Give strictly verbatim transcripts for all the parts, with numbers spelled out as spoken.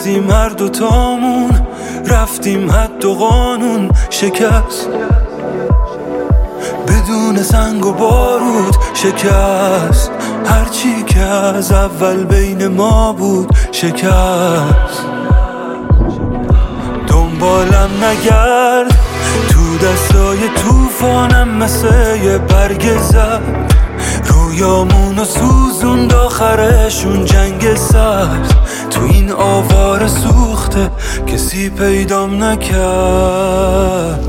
رفتیم هر دوتامون، رفتیم حد و قانون شکست، بدون سنگ و بارود شکست، هرچی که از اول بین ما بود شکست. دنبالم نگرد تو دستای توفانم، مثل یه برگ زرد رویامونو سوزوند آخرشون جنگ سرد. تو این آوار سوخته کسی پیدام نکرد،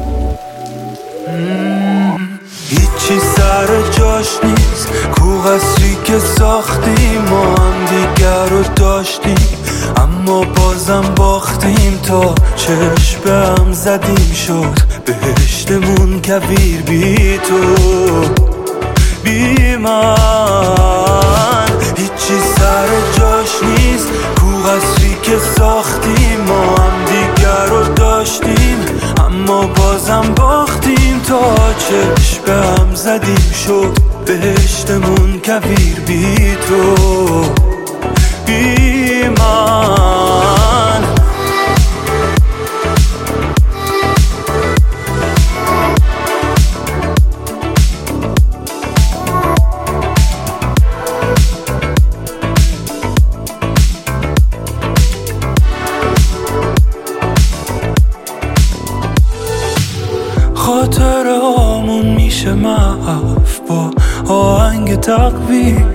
هیچی سر جاش نیست. کو قصری که ساختیم ما هم دیگر رو داشتیم، اما بازم باختیم. تا چشم به هم زدیم شد بهشتمون کویر بی تو بی من. هیچی سر جاش نیست. کو قصری که ساختیم ما هم دیگر رو داشتیم، اما بازم باختیم. تا چشم به هم زدیم شد بهشتمون کویر بی تو بی من. خاطره هامون میشه محو با آهنگ تقویم،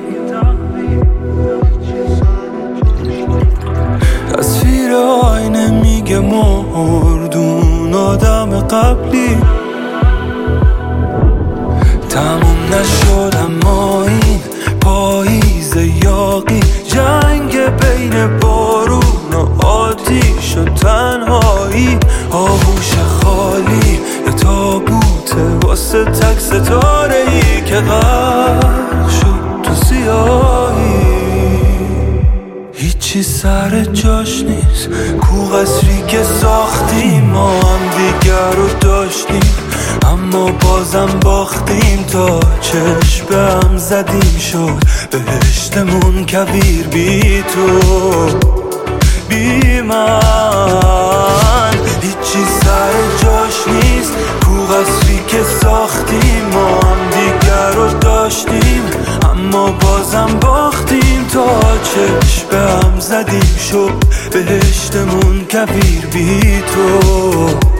تصویر آینه میگه مردون آدم قبلی. تموم نشد اما این پاییز یاقی، جنگ بین بارون و آتیش و تنهایی. آغوش خالی یه تابوته واسه تک ستاره ای که غرق شد تو سیاهی. هیچی سر جاش نیست. کو قصری که ساختیم ما هم دیگر رو داشتیم، اما بازم باختیم. تا چشم به هم زدیم شد بهشتمون کویر بی تو بی من. هیچی سر جاش نیست. کو قصری که ساختیم ما هم دیگر رو داشتیم، اما بازم باختیم. تا چشم به هم زدیم شد بهشتمون کویر بی تو